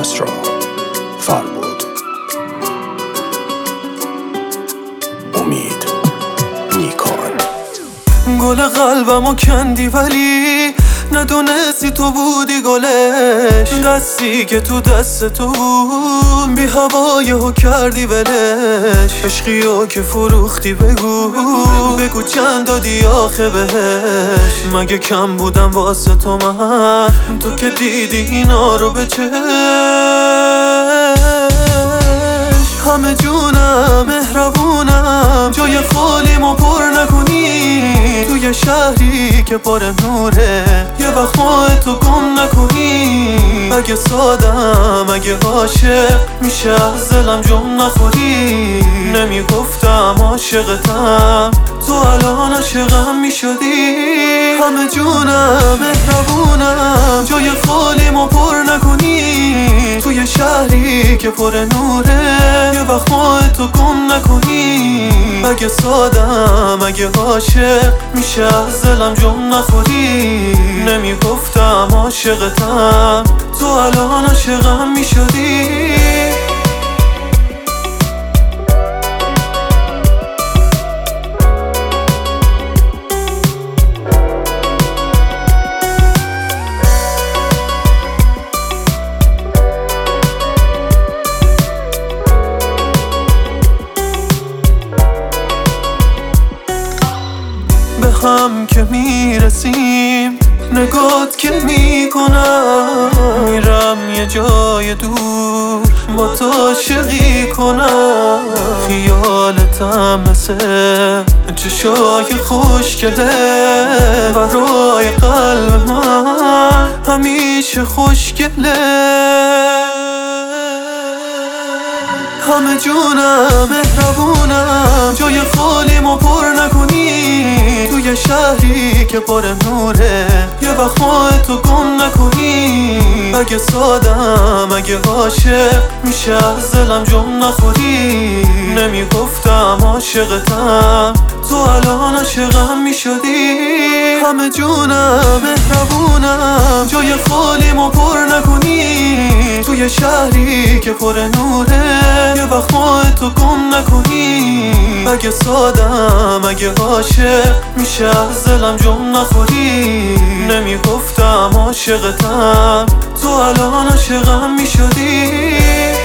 کسرا فربود امید نیکان. گل قلبمو کندی ولی ندونستی تو بودی گلش، دستی که تو دست تو بود بی هوایهو کردی ولش. عشقیو که فروختی بگو چند دادی آخه بهش. مگه کم بودم واسه تو من، تو که دیدی اینا رو به چشم. همه جونم مهربونم، جای خالیمو پر نکنی. توی شهری که پر نوره یه وقت ماه تو گم نکنی. اگه سادم اگه عاشق میشه از دلم جم نخوری. نمیگفتم عاشقتم تو الان عاشقم میشدی. همه جونم مهربونم، جای خالیمو پر نکنی. توی شهری که پر نوره یه وقت ماه تو گم نکنی. اگه سادم اگه عاشق میشه از دلم جم نخوری. نمیگفتم عاشقتم تو الان عاشقم میشدی. به هم که میرسیم نگات که میکنم. میرم یه جای دور با تو عاشقی کنم. خیالتم مثل چشای خوشگله برای قلب من همیشه خوشگله. همه جونم مهربونم، جای خالیمو پر نکنی. توی شهری که پر نوره یه وقت ماه تو گم نکنی. اگه سادم اگه عاشق میشه از دلم جم نخوری. نمیگفتم عاشقتم تو الان عاشقم میشدی. همه جونم مهربونم، جای خالیمو پر نکنی. توی شهری که پر نوره یه وقت ماه تو گم نکنی. اگه سادم اگه عاشق میشه از دلم جم نخوری. نمیگفتم عاشقتم تو الان عاشقم میشدی.